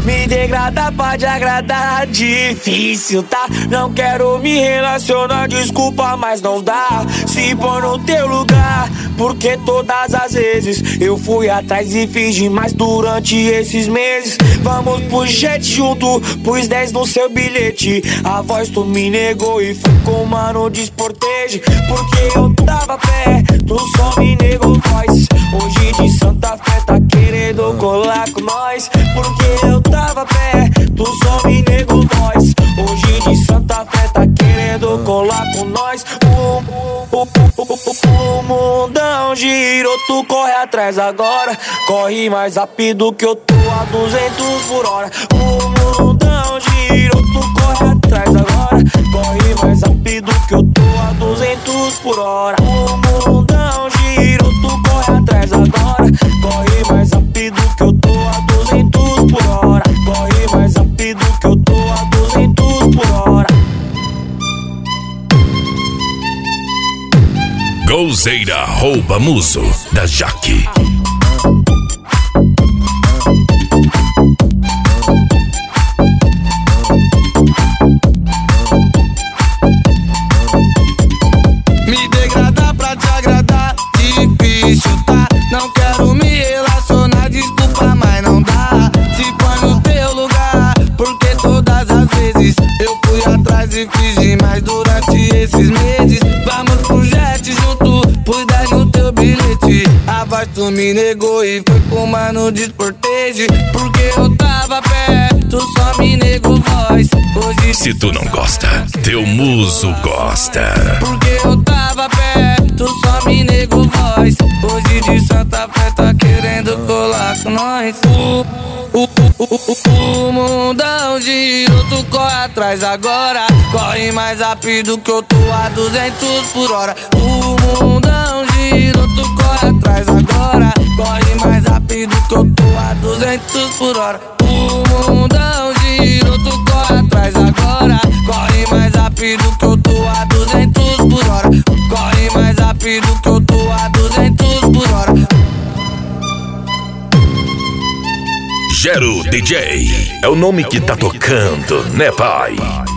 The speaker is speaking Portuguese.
Me degrada pra te agradar, difícil, tá? Não quero me relacionar, desculpa, mas não dá. Se pôr no teu lugar, porque todas as vezes eu fui atrás e fiz demais durante esses meses. Vamos pro jet junto, pus 10 no seu bilhete. A voz tu me negou e fui com o mano desporteje. Porque eu tava pé, tu só me negou voz. Hoje de Santa Fé tá querendo colar com nós. Porque eu tava pé, tu só me negou voz. Hoje de Santa Fé tá querendo colar com nós. O mundão girou, tu corre atrás agora. Corre mais rápido que eu tô a 200 por hora. O mundão girou, tu corre atrás agora. Corre mais rápido que eu tô a 200 por hora. O mundão girou, tu corre atrás agora. Corre mais rápido que eu tô a 200 por hora. Corre mais rápido que eu tô a 200 por hora. Golzeira rouba muso da Jaque. Me degrada pra te agradar, difícil, tá? Não quero me relacionar, desculpa, mas não dá. Se põe no teu lugar, porque todas as vezes eu fui atrás e fiz demais durante esses meses. Vamos pro jet junto, pus 10 no teu bilhete. A voz tu me negou e foi com o mano desporteje. Porque eu tava pé, tu só me negou voz. Hoje se tu não gosta, teu muso gosta. porque eu tava pé, tu só me negou voz. Hoje de Santa Fé tá querendo colar com nós. O mundão girou, tu corre atrás agora. Corre mais rápido que eu tô a 200 por hora. O mundão girou, tu corre atrás agora. Corre mais rápido que eu tô a 200 por hora. O mundão girou, tu corre atrás agora. Corre mais rápido que eu tô a 200 por hora. Corre mais rápido que eu tô a 200 por hora. Gero DJ é o nome que tá tocando, né, pai?